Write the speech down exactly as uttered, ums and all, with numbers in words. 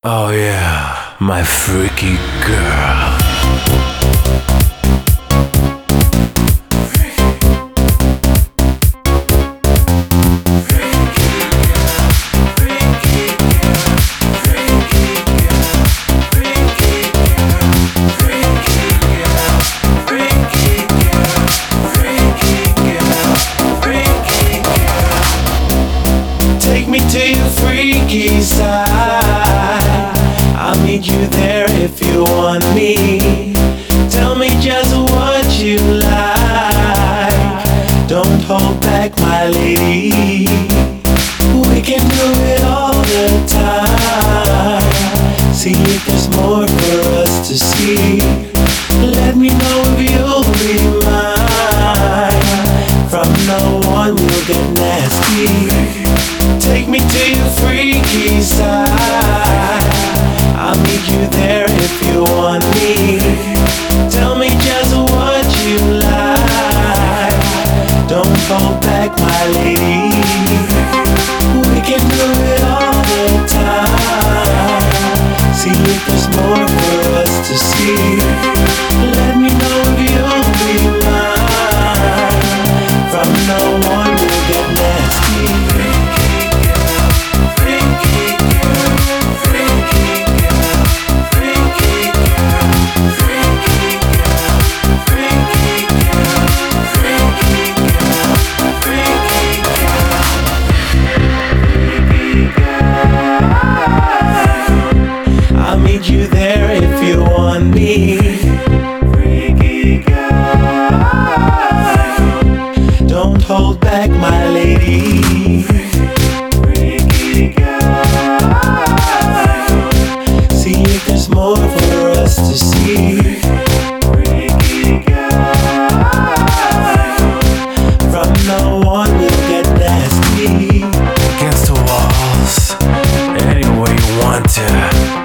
Oh yeah, my freaky girl. Take me to your freaky side. I'll meet you there if you want me. Tell me just what you like. Don't hold back, my lady. We can do it all the time. See if there's more for us to see. Let me know if you'll be mine. From now on we'll get nasty. Take me to your freaky side. I'll meet you there if you want me. Tell me just what you like. Don't hold back, my lady. We can do it all the time. See if there's more for us to see. Let me know if you'll be mine. From now on we'll get nasty. I'll meet you there if you want me. Freaky girl. Don't hold back, my lady. Freaky girl. See if there's more for us to see. Freaky girl. From now on we'll get nasty. Against the walls, any way you want to.